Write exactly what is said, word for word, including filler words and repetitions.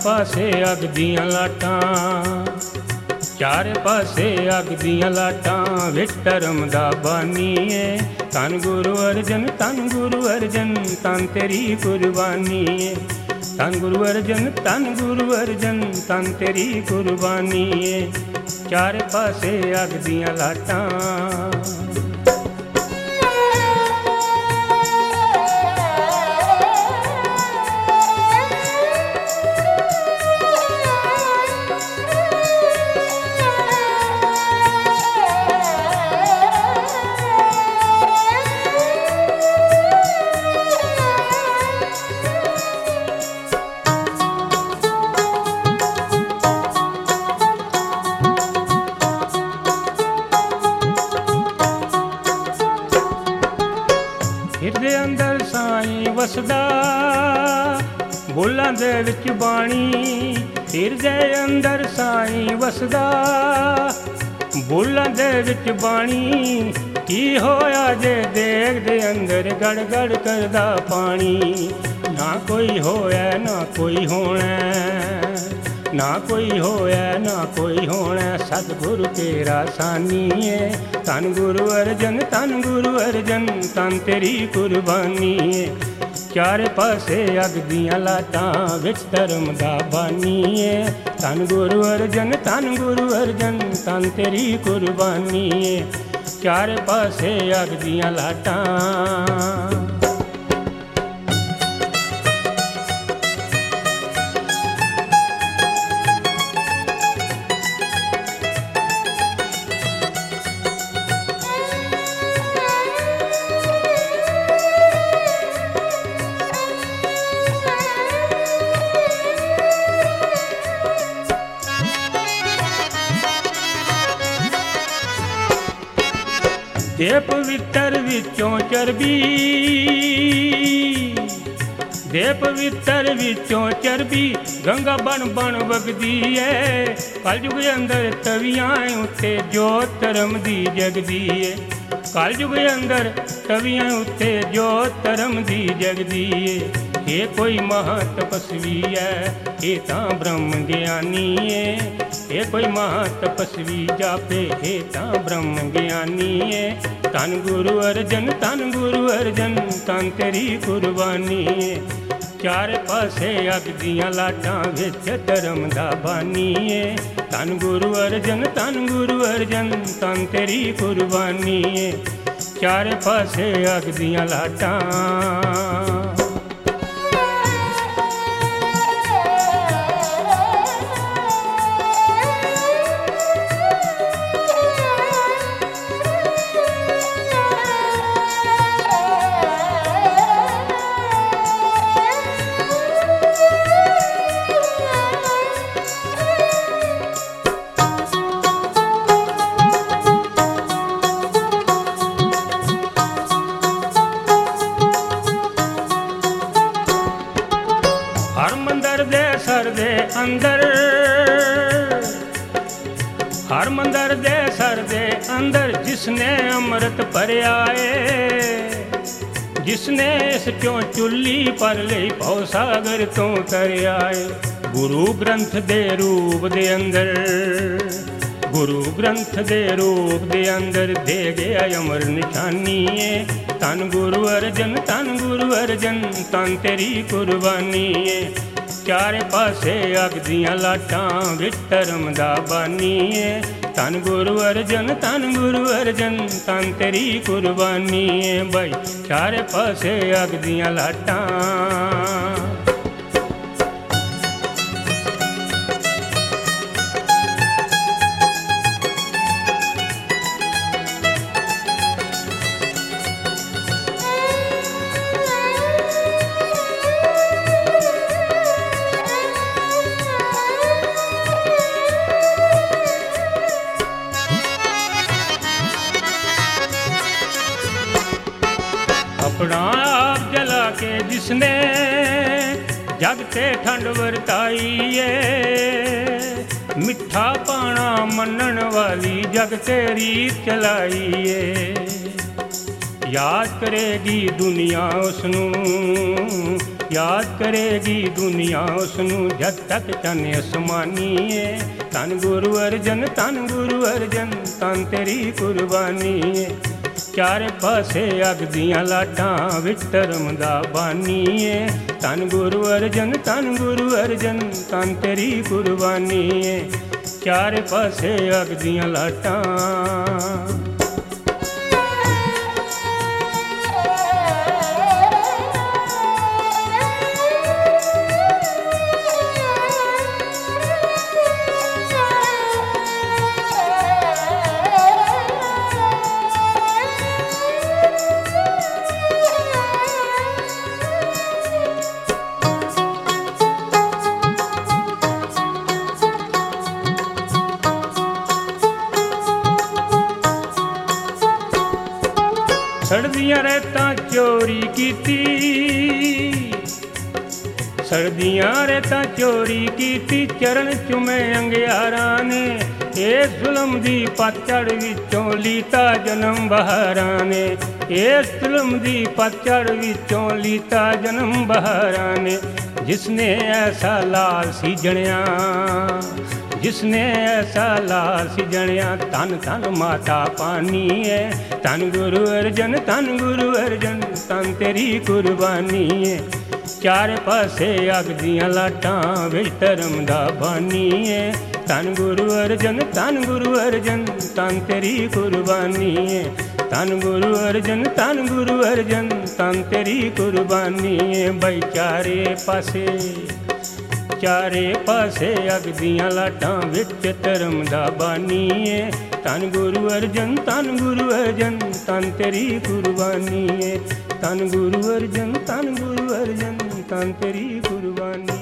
ਪਾਸੇ ਅੱਗ ਦੀਆਂ ਲਾਟਾਂ, ਚਾਰੇ ਪਾਸੇ ਅੱਗ ਦੀਆਂ ਲਾਟਾਂ ਵਿੱਚ ਧਰਮ ਦਾ ਬਾਨੀ ਏ। ਧੰਨ ਗੁਰੂ ਅਰਜਨ, ਧੰਨ ਗੁਰੂ ਅਰਜਨ, ਧੰਨ ਤੇਰੀ ਕੁਰਬਾਨੀ ਏ। ਧੰਨ ਗੁਰੂ ਅਰਜਨ, ਧੰਨ ਗੁਰੂ ਅਰਜਨ, ਧੰਨ ਤੇਰੀ ਕੁਰਬਾਨੀ ਏ। ਚਾਰੇ ਪਾਸੇ ਅੱਗ ਦੀਆਂ ਲਾਟਾਂ। ਹਿਰਦੇ ਅੰਦਰ ਸਾਈਂ ਵਸਦਾ, ਬੋਲਾਂ ਦੇ ਵਿੱਚ ਬਾਣੀ। ਹਿਰਦੇ ਅੰਦਰ ਸਾਈਂ ਵਸਦਾ, ਬੋਲਾਂ ਦੇ ਵਿੱਚ ਬਾਣੀ। ਕੀ ਹੋਇਆ ਜੇ ਦੇਗ ਦੇ ਅੰਦਰ ਗੜ ਗੜ ਕਰਦਾ ਪਾਣੀ। ਨਾ ਕੋਈ ਹੋਇਆ ਨਾ ਕੋਈ ਹੋਣਾ, ਨਾ ਕੋਈ ਹੋਇਆ ਨਾ ਕੋਈ ਹੋਣਾ। ਸਤਿਗੁਰੂ ਤੇਰਾ ਸਾਨੀ ਏ। ਧੰਨ ਗੁਰੂ ਅਰਜਨ, ਧੰਨ ਗੁਰੂ ਅਰਜਨ, ਧੰਨ ਤੇਰੀ ਕੁਰਬਾਨੀ ਏ। ਚਾਰੇ ਪਾਸੇ ਅੱਗ ਦੀਆਂ ਲਾਟਾਂ ਵਿੱਚ ਧਰਮ ਦਾ ਬਾਨੀ ਏ। ਧੰਨ ਗੁਰੂ ਅਰਜਨ, ਧੰਨ ਗੁਰੂ ਅਰਜਨ, ਧੰਨ ਤੇਰੀ ਕੁਰਬਾਨੀ ਏ। ਚਾਰੇ ਪਾਸੇ ਅੱਗ ਦੀਆਂ ਲਾਟਾਂ। ਦੇ ਪਵਿੱਤਰ ਵਿੱਚੋਂ ਚਰਬੀ, ਦੇ ਪਵਿੱਤਰ ਵਿੱਚੋਂ ਚਰਬੀ ਗੰਗਾ ਬਣ ਬਣ ਵਗਦੀ ਏ। ਕਲਯੁਗ ਅੰਦਰ ਤਵੀਆਂ ਉੱਤੇ ਜੋਤ ਧਰਮ ਦੀ ਜਗਦੀ ਏ। ਕਲਯੁਗ ਅੰਦਰ ਤਵੀਆਂ ਉੱਤੇ ਜੋਤ ਧਰਮ ਦੀ ਜਗਦੀ ਏ। ਇਹ ਕੋਈ ਮਹਾ ਤਪਸਵੀ ਹੈ, ਇਹ ਤਾਂ ਬ੍ਰਹਮ ਗਿਆਨੀ ਏ। ਇਹ ਕੋਈ ਮਹਾ ਤਪਸਵੀ ਜਾਪੇ, ਇਹ ਤਾਂ ਬ੍ਰਹਮ ਗਿਆਨੀ ਏ। ਧੰਨ ਗੁਰੂ ਅਰਜਨ, ਧੰਨ ਗੁਰੂ ਅਰਜਨ, ਧੰਨ ਤੇਰੀ ਕੁਰਬਾਨੀ ਏ। ਚਾਰੇ ਪਾਸੇ ਅੱਗ ਦੀਆਂ ਲਾਟਾਂ ਵਿੱਚ ਧਰਮ ਦਾ ਬਾਨੀ ਏ। ਧੰਨ ਗੁਰੂ ਅਰਜਨ, ਧੰਨ ਗੁਰੂ ਅਰਜਨ, ਧੰਨ ਤੇਰੀ ਕੁਰਬਾਨੀ ਏ। ਚਾਰੇ ਪਾਸੇ ਅੱਗ ਦੀਆਂ ਲਾਟਾਂ। ਹਰਮੰਦਰ ਦੇ ਸਰ ਦੇ ਅੰਦਰ, ਹਰਮੰਦਰ ਦੇ ਸਰ ਦੇ ਅੰਦਰ ਜਿਸਨੇ ਅੰਮ੍ਰਿਤ ਭਰਿਆ ਏ। ਜਿਸਨੇ ਇਸ ਚੋਂ ਚੁੱਲੀ ਭਰ ਲਈ ਭਉ ਸਾਗਰ ਤੋਂ ਤਰਿਆ ਏ। ਗੁਰੂ ਗ੍ਰੰਥ ਦੇ ਰੂਪ ਦੇ ਅੰਦਰ, ਗੁਰੂ ਗ੍ਰੰਥ ਦੇ ਰੂਪ ਦੇ ਅੰਦਰ ਦੇ ਗਿਆ ਅਮਰ ਨਿਸ਼ਾਨੀ ਏ। ਧੰਨ ਗੁਰੂ ਅਰਜਨ, ਧੰਨ ਗੁਰੂ ਅਰਜਨ, ਧੰਨ ਤੇਰੀ ਕੁਰਬਾਨੀ ਏ। ਚਾਰੇ ਪਾਸੇ ਅੱਗ ਦੀਆਂ ਲਾਟਾਂ ਵਿੱਚ ਧਰਮ ਦਾ ਬਾਨੀ ਏ। ਧੰਨ ਗੁਰੂ ਅਰਜਨ, ਧੰਨ ਗੁਰੂ ਅਰਜਨ, ਧੰਨ ਤੇਰੀ ਕੁਰਬਾਨੀ ਏ। ਬਈ ਚਾਰੇ ਪਾਸੇ ਅੱਗ ਦੀਆਂ ਲਾਟਾਂ। अपना आप जला के जिसने जग ते ठंड वरताई है। मिठा पाना मनन वाली जग ते रीत चलाई है। याद करेगी दुनिया उसनू याद करेगी दुनिया उसनू जद तक चन आसमानी है। धन गुरु अर्जन धन गुरु अर्जन तन तेरी कुर्बानी है। चारे पासे अग दियां लाटां विच धर्म दा बानी है। धन गुरु अर्जन धन गुरु अर्जन तन तेरी कुर्बानी है। चारे पासे अग दियां लाटां सड़दियां रेतां चोरी कीती सड़दियां रेतां चोरी कीती चरण चुमे अंगियारां ने। इस जुल्म दी पतझड़ विचों लीता जन्म बहारां ने। इस जुल्म दी पतझड़ विचों लीता जन्म बहारां ने। जिसने ऐसा लाल सी जणिया जिसने ऐसा लाल सी जणिया धन धन माता पानी है। धन गुरु अर्जन धन गुरु अर्जन तन तेरी कुर्बानी है। चार पासे अग दियां लाटां विच धर्म दा बानी है। धन गुरु अर्जन धन गुरु अर्जन तन तेरी कुर्बानी है। धन गुरु अर्जन धन गुरु अर्जन तन तेरी कुर्बानी है। बई चारे पासे चारे पासे अग दियां लाटां विच धर्म दा बानी है। धन गुरु अर्जन धन गुरु अर्जन तन तेरी कुर्बानी है। धन गुरु अर्जन धन गुरु अर्जन तन तेरी कुर्बानी।